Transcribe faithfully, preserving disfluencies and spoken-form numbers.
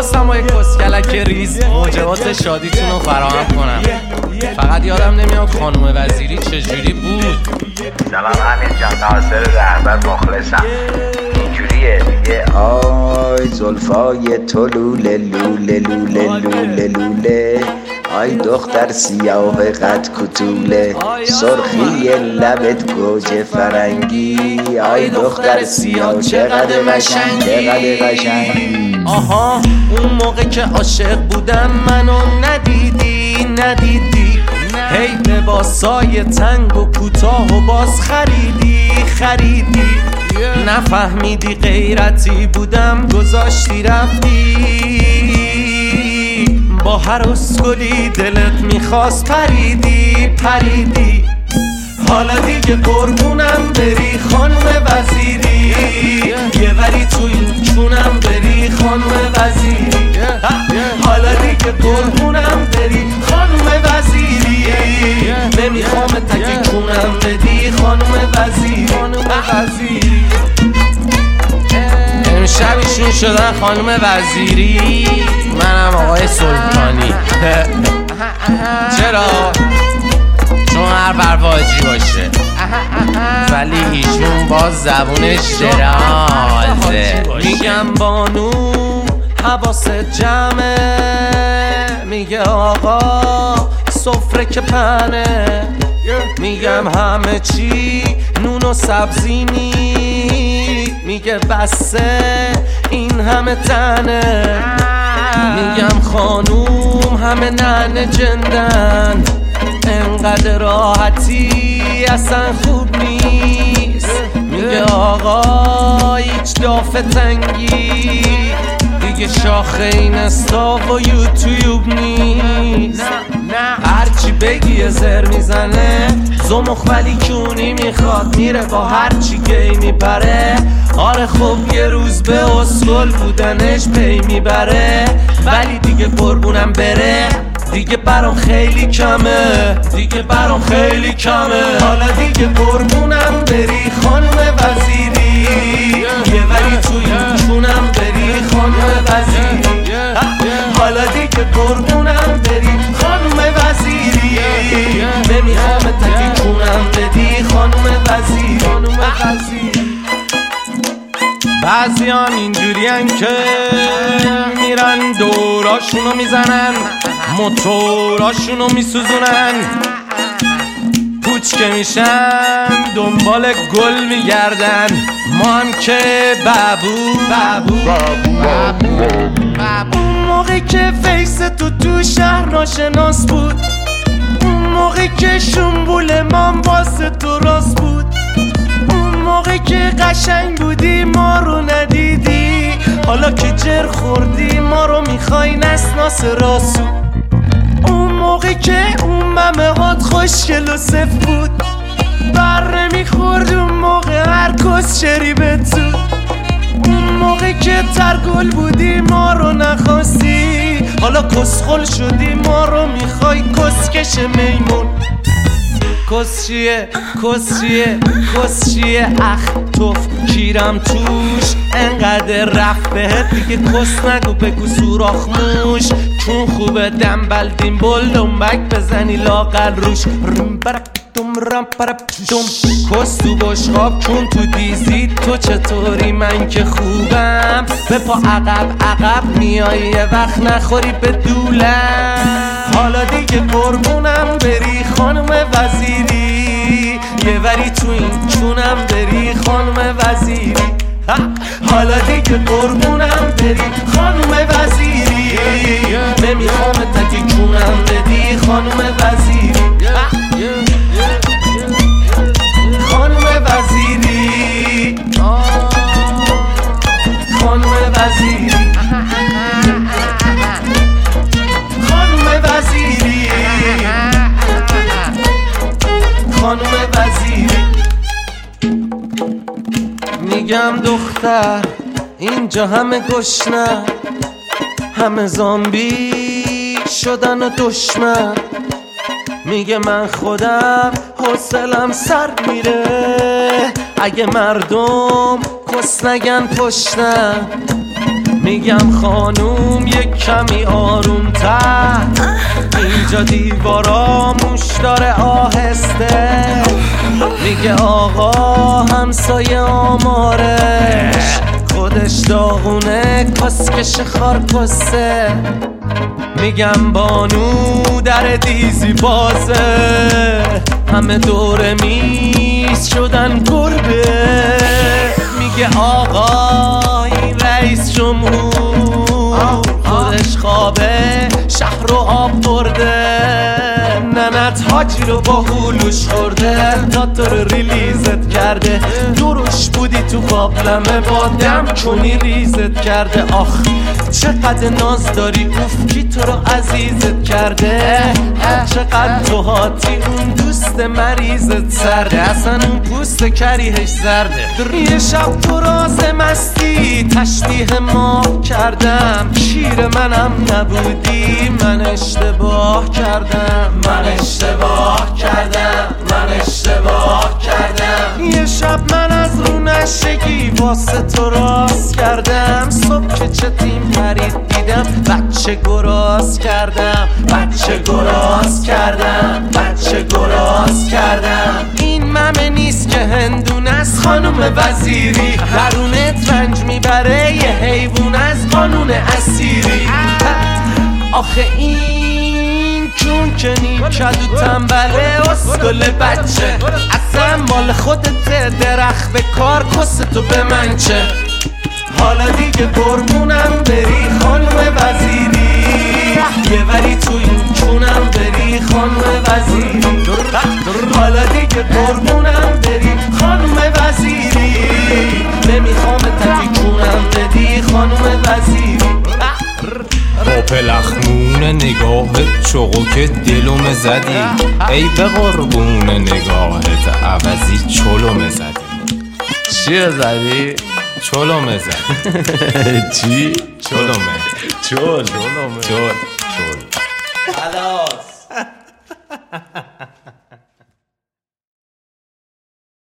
خواستم با یک کسکلک ریز موجبات شادیتون رو فراهم کنم. فقط یادم نمیاد خانم وزیری چجوری بود. سلام امیر جان، ناصر رهبر مخلصم. اینجوریه دیگه. آی زلفای تو لوله لوله لوله لوله لوله، آی دختر سیاه قد کتوله، سرخی لبت گوجه فرنگی، آی دختر سیاه چقدر قشنگ چقدر قشنگی. آها اون موقع که عاشق بودم منو ندیدی ندیدی، هی لباسای تنگ و کوتاه و باز خریدی خریدی، نفهمیدی غیرتی بودم گذاشتی رفتی، با هر اسکلی دلت میخواست پریدی پریدی. حالا دیگه قربونم بری خانم وزیری، یه وری تو این چونم بری خانم وزیری. حالا دیگه قربونم بری خانم وزیری، نمیخوام تکی چونم بدی خانم وزیری. امشب ایشون شدن خانم وزیری، منم آقای سلطانی. چرا؟ چون هر برواجی باشه، ولی ایشون باز زبونش درازه. میگم بانو حواست جمعه، میگه آقا سفره که پنه، میگم همه چی نون و سبزی نی، میگه بسه این همه تنه، میگم خانوم همه ننه جندن، انقدر راحتی اصلا خوب نیست، میگه آقا هیچ دافه تنگی دیگه شاخه این استا و یوتیوب نیست. هرچی بگی زر میزنه زمخ ولی کونی میخواد، میره با هرچی گی میپره. آره خب یه روز به اسکل بودنش پی میبره، ولی دیگه قربونم بره دیگه برام خیلی کمه، دیگه برام خیلی کمه. حالا دیگه قربونم بری خانم وزیری، یه ولی توی چونم بری خانم وزیری. حالا دیگه قربونم بری خانم وزیری، نمیخوام تکی چونم بدی خانم وزیری. بعضی هم اینجورین که میرن دوراشونو میزنن، موتوراشونو میسوزونن، پوچ که میشن دنبال گل میگردن. ما هم که بابو بابو بابو بابو. اون موقع که فیس تو تو شهر ناشناس بود، اون موقع که شنبول من واسه تو راست بود، اون موقع که قشنگ بودی ما رو ندیدی، حالا که جر خوردی ما رو میخوای نسناس راسو. اون موقع که اون ممه هات خوشگل و صف بود، بر نمیخورد اون موقع هر کس شریبه تو، اون موقع که ترگل بودی ما رو نخواستی، حالا کسخل شدی ما رو میخوای کسکش میمون. کس چیه کس چیه کس چیه اخ توف کیرم توش، انقدر رفت بهت دیگه کس نگو بگو سوراخ موش، چون خوبه دنبل دیم بل دنبک بزنی لاغل روش. رم برک دم رم برک دم کس تو بشقاب چون تو دیزی. تو چطوری؟ من که خوبم، به پا عقب عقب میای یه وقت نخوری به دولم. حالا دیگه قربونم بری خانم وزیری، یه وری تو این چونم بری خانم وزیری. حالا دیگه قربونم بری خانم وزیری، نمیخوام تکی چونم بدی خانم وزیری. خانم وزیری خانم وزیری خانم وزیری خانم وزیری. میگم دختر اینجا همه گشنه، همه زامبی شدن و دشمن. میگه من خودم حوصلم سر میره، اگه مردم کس نگن پشتم. میگم خانوم یک کمی آروم تر، اینجا دیوارا موش داره آهسته. میگه آقا همسایه آمارش خودش داغونه کسکش خارکسته. میگم بانو در دیزی بازه، همه دور میز شدن گربه. میگه آقا این رئیس جمهور خودش خوابه شهر رو آب برده. ننت حاجی رو با هولوش خورده، تا تو رو ریلیزت کرده. دروش بودی تو قابلمه با دم کنی ریزت کرده. آخ چقدر ناز داری اوف کی تو رو عزیزت کرده. چقدر تو هاتی اون دوست مریضت سرده، اصلا اون پوست کریهش زرده. یه شب تو راز مستی تشبیه ما کردم، شیر منم نبودی من اشتباه کردم. من اشتباه کردم من اشتباه کردم. یه شب من از رو نشگی واسه تو راست کردم. صبح که چتیم پرید دیدم بچه گراز کردم. بچه گراز کردم بچه گراز کردم. این ممه نیست که هندون از خانوم وزیری، درونت رنج میبره یه حیوان از قانون اسیری. آخه این چون که نیکد و تنبله اسکل بچه، اصلا مال خودت درخت به کار کس تو به من چه. حالا دیگه قربونم بری خانم وزیری، یه وری تو این چونم بری خانم وزیری. حالا دیگه قربونم بری خانم وزیری، نمیخوام تکی چونم بدی خانم وزیری. با پلخمون نگاهت چوقو دلوم زدی، ای به قربون نگاهت عوضی چلوم زدی. چیه زدی؟ چلوم زدی. چی؟ چلومه چل چلومه چل چل خلاص.